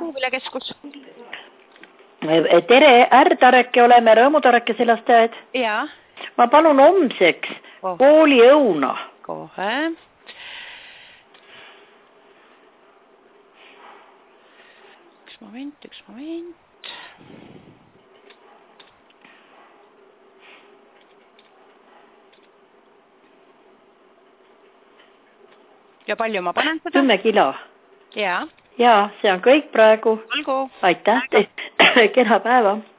Puuviljakeskus. Tere, Tareke, oleme Rõõmutareke selastajad. Jaa. Ma palun homseks kooliõuna. Kohe. Üks moment. Ja palju ma panen seda? 10 kilo. Jaa. Jaa, see on kõik praegu. Olgu. Aitäh, kena päeva.